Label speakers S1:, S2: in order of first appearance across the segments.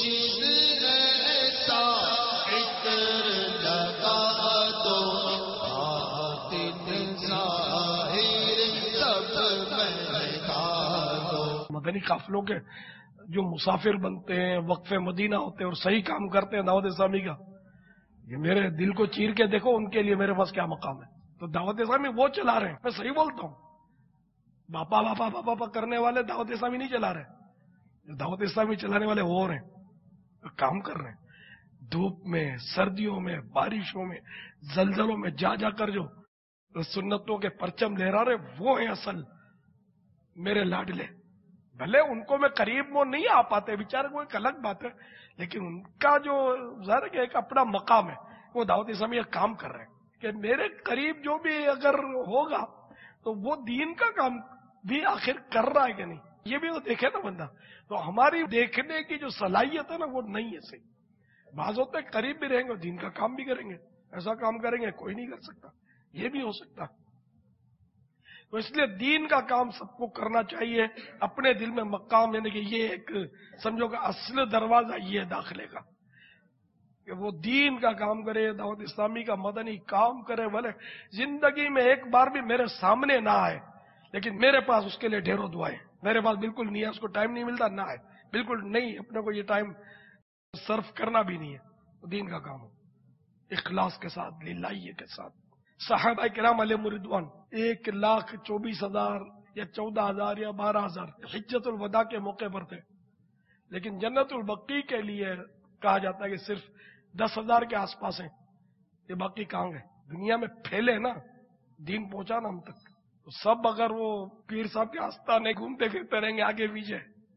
S1: مدنی قافلوں کے جو مسافر بنتے ہیں، وقف مدینہ ہوتے ہیں اور صحیح کام کرتے ہیں دعوت اسلامی کا، یہ میرے دل کو چیر کے دیکھو ان کے لیے میرے پاس کیا مقام ہے۔ تو دعوت اسلامی وہ چلا رہے ہیں، میں صحیح بولتا ہوں، باپا باپا باپا باپا کرنے والے دعوت اسلامی نہیں چلا رہے، دعوت اسلامی چلانے والے وہ ہیں، کام کر رہے ہیں دھوپ میں، سردیوں میں، بارشوں میں، زلزلوں میں جا جا کر جو سنتوں کے پرچم لہرا رہے، وہ ہیں اصل میرے لاڈلے۔ بھلے ان کو میں قریب وہ نہیں آ پاتے بیچارے، وہ ایک الگ بات ہے، لیکن ان کا جو ظاہر کہ ایک اپنا مقام ہے، وہ دعوت اسلامی کا کام کر رہے ہیں کہ میرے قریب جو بھی اگر ہوگا تو وہ دین کا کام بھی آخر کر رہا ہے کہ نہیں، یہ بھی تو دیکھے نا بندہ۔ تو ہماری دیکھنے کی جو صلاحیت ہے نا وہ نہیں ہے صحیح۔ بعض ہوتے ہیں قریب بھی رہیں گے دین کا کام بھی کریں گے، ایسا کام کریں گے کوئی نہیں کر سکتا، یہ بھی ہو سکتا۔ تو اس لیے دین کا کام سب کو کرنا چاہیے، اپنے دل میں مقام، یعنی کہ یہ ایک سمجھو کہ اصل دروازہ یہ ہے داخلے کا، کہ وہ دین کا کام کرے، دعوت اسلامی کا مدنی کام کرے، بھلے زندگی میں ایک بار بھی میرے سامنے نہ آئے، لیکن میرے پاس اس کے لیے ڈھیروں دعائیں، میرے پاس بالکل نہیں ہے، اس کو ٹائم نہیں ملتا نہ آئے، بالکل نہیں، اپنے کو یہ ٹائم صرف کرنا بھی نہیں ہے، دین کا کام ہو اخلاص کے ساتھ، للہیت کے ساتھ۔ صحابہ کرام علیہ رضوان 1,24,000 یا 14,000 یا 12,000 حجت الوداع کے موقع پر تھے، لیکن جنت البقیع کے لیے کہا جاتا ہے کہ صرف 10,000 کے آس پاس ہیں، یہ باقی کہاں گئے؟ دنیا میں پھیلے نا، دین پہنچا نا ہم تک، تو سب اگر وہ پیر صاحب کے آستانے گھومتے پھرتے رہیں گے آگے پیچھے،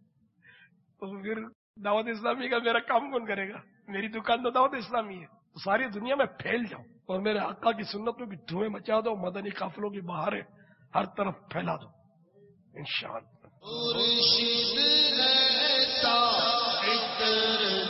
S1: تو پھر دعوت اسلامی کا میرا کام کون کرے گا؟ میری دکان تو دعوت اسلامی ہے، تو ساری دنیا میں پھیل جاؤ اور میرے آقا کی سنتوں کی دھوئیں مچا دو، مدنی قافلوں کی بہاریں ہر طرف پھیلا دو انشاءاللہ۔